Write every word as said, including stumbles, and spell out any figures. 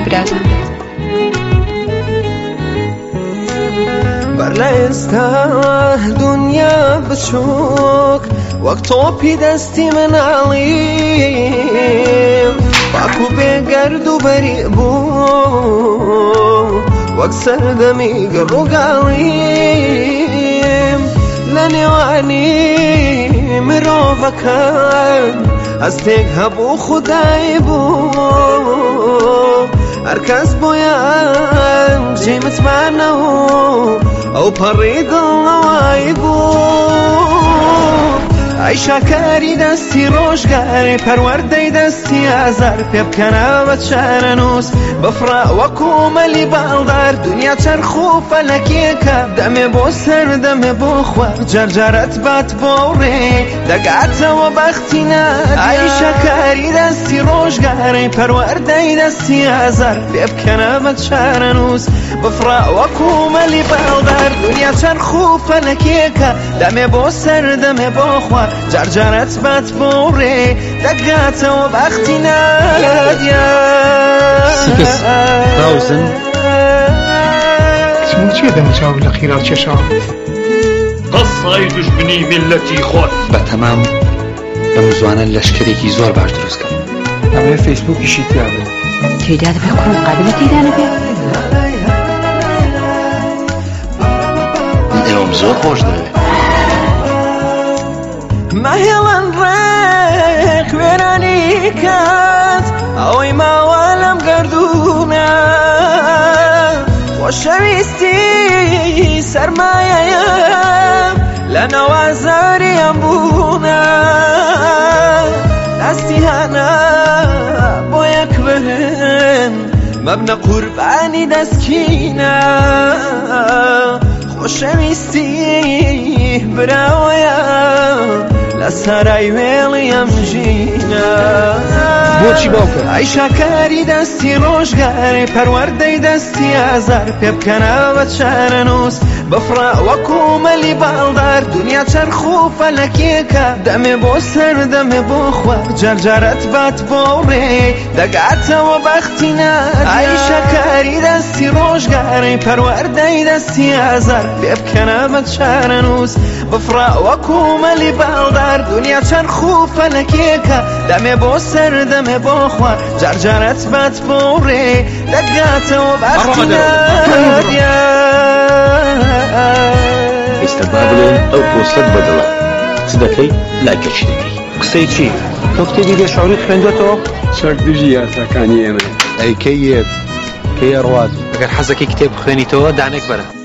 برازم بر لسته دنیا بچوک وقت توپی دستی من علیم باکو بگرد و بری بو وقت سردمی گرو قلیم لنوانی مرو بکن از تک هبو خدای بو هرکس باید جیمت منو او پری دلوای بو ای شکری دستی روشگاری پرورده دستی ازر پیب کنه و چرنوس بفرا و کوملی بالدار دنیا چرخو فلکی که دم بو سر دم بو خواه جرجرت بات بوری دقات و بختی نادیا ای شکری دستی روشگاری پرورده دستی ازر پیب کنه و چرنوس بفرا و کوملی بالدار دنیا چرخو فلکی که دم بو سر دم بو خواه جرجرت بات بوری دقات و بختی نادیا سیکس تاوزن اسمون چیه دمجاو لخیرات چشام قصة دشمنی ملتی خود بتمام بمزوانا لشکریکی زور باش درست کرد اما فیسبوک ایشیتی آبه تیداد بکن قبل تیدانه بیا ایوم زور خوش داره مهلان رخ ورانی کات اوی موالم گردونه خوشویستی سرمایه‌ام لنوازاریم بونه دستی هنه با یک بهم مبنى قربانی دستکینه خوشویستی براویم لسرای ویلیم جینه بۆچی باوکە ای شکری دستی روشگاری پرورده دستی ازر پیب کنه و چرنوس بفرا و کوملی بالدار دنیا چرخو فلکی که دم بو سر دم بو خواه جرجرت بات بوری دقات و بختی نادیا ای شکری دستی روشگاری پرورده دستی ازر پیب کنه و چرنوس بفرا و کوملی بالدار دنیا چرخو فلکی که دم بو سر دم بو خواه جرجرت بات بوری دقات و بختی نادیا استقبالون او پوستت بدلا صدقی لاکش دکی قسەی چی تۆ کتێبی بێ شعوری خوێندوێتەوە چەکدژی یاساکانی ئێمە ئەی کەیەک کەیە ڕوات ئەگەر حەزەکەی کتێب بخوێنیتەوە دانێک بەرە